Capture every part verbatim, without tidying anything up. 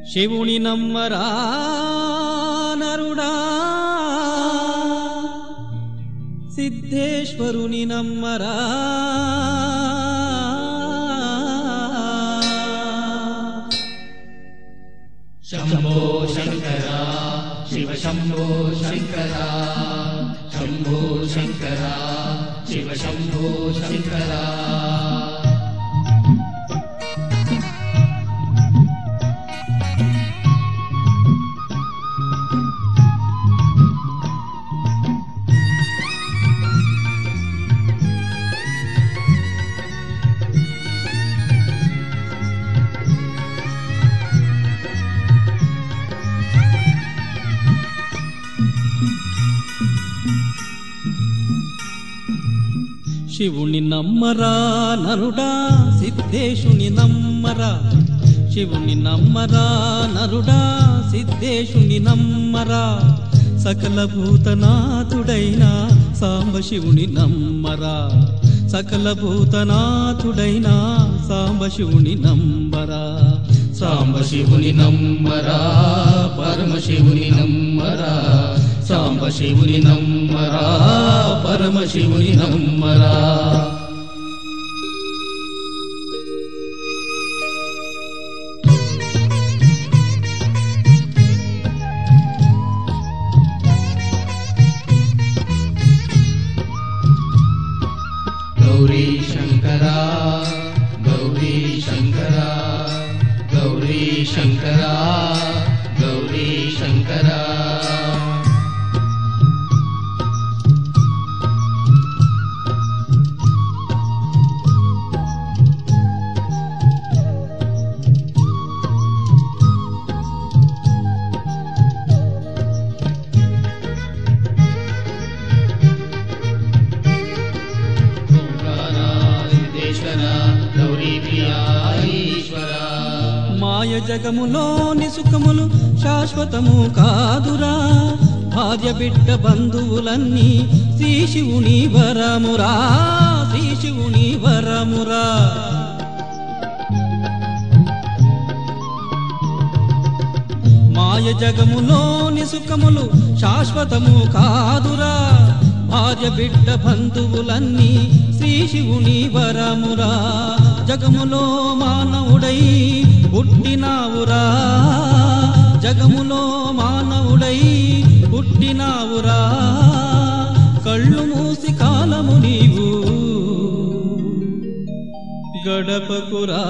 శివుని నమ్మరా నరుడా, సిద్ధేశ్వరుని నమ్మరా. శంభో శంకర శివ శంభో శంకర, శంభో శంకర శివ శంభో శంకర. శివుని నమ్మరా నరుడా, సిద్ధేశుని నమ్మరా. శివుని నమ్మరా నరుడా, సిద్ధేశుని నమ్మరా. సకల భూతనాథుడైన సాంబ శివుని నమ్మరా. సకల భూతనాథుడైన సాంబ శివుని నమ్మరా. సాంబ శివుని నమ్మరా, పరమశివుని నమ్మరా. సాంబ శివుని నమ్మరా, పరమశివుని నమ్మరా. గౌరీ శంకర గౌరీ శంకర, గౌరీ శంకర గౌరీ శంకర. మాయ జగములోని సుఖములు శాశ్వతము కాదురా. భార్య బిడ్డ బంధువులన్నీ శ్రీ శివుని వరమురా, శ్రీ శివుని వరమురా. మాయ జగములోని సుఖములు శాశ్వతము కాదురా. భార్య బిడ్డ బంధువులన్నీ శ్రీ శివుని వరమురా. జగములో మానవుడై పుట్టినావురా, జగములో మానవుడై పుట్టినావురా. కళ్ళు మూసి కాలము నీవు గడపకురా.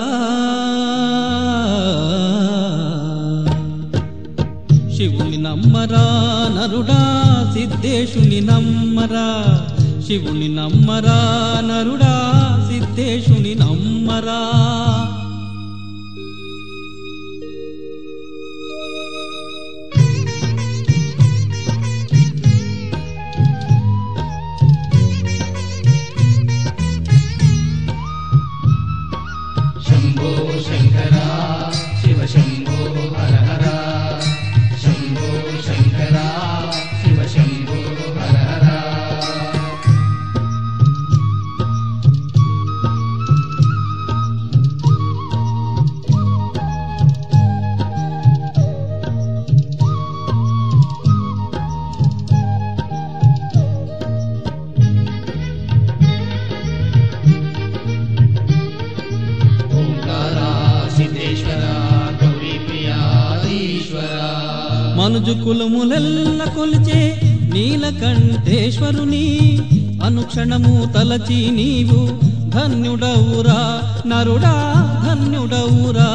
శివుని నమ్మరా నరుడా, సిద్ధేశుని నమ్మరా. శివుని నమ్మరా నరుడా, సిద్ధేశుని నమ్మరా. శంభో శంకర శివ శంభో హర హర, శంభో శంకర శివ శంభో హర హర. మనుజు కులములెల్ల కొలిచే నీలకంఠేశ్వరుని అనుక్షణము తలచి నీవు ధన్యుడవురా నరుడా, ధన్యుడవురా.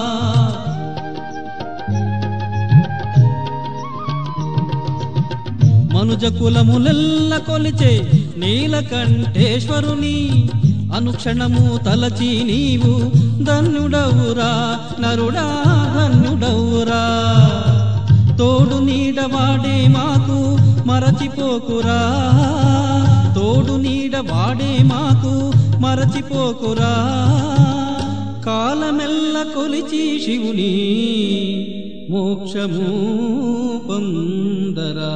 మనుజ కులములెల్ల కొలిచే నీలకంఠేశ్వరుని అనుక్షణము తలచి నీవు ధన్యుడవురా నరుడా, ధన్యుడవురా. తోడు నీడవాడే మాకు మరచిపోకురా, తోడు నీడవాడే మాకు మరచిపోకురా. కాలమెల్ల కొలిచి శివుని మోక్షము పొందరా.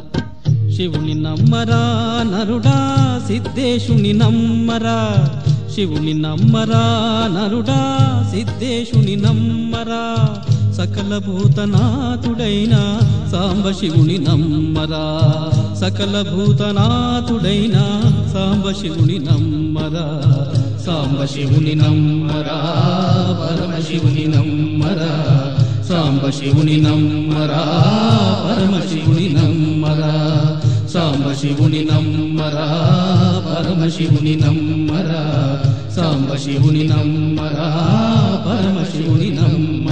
శివుని నమ్మరా నరుడా, సిద్ధేశుని నమ్మరా. శివుని నమ్మరా నరుడా సిద్ధేశుని నమ్మరా సకల భూతనాథుడైన సాంబ శివుని నమ్మరా సకల భూతనాథుడైన సాంబ శివుని నమ్మరా సాంబ శివుని నమ్మరా పరమశివుని నమ్మరా సాంబ శివుని నమ్మరా పరమశివుని నమ్మరా సాంబ శివుని నమ్మరా పరమశివుని నమ్మరా సాంబ శివుని నమ్మరా పరమశివుని నమ్మరా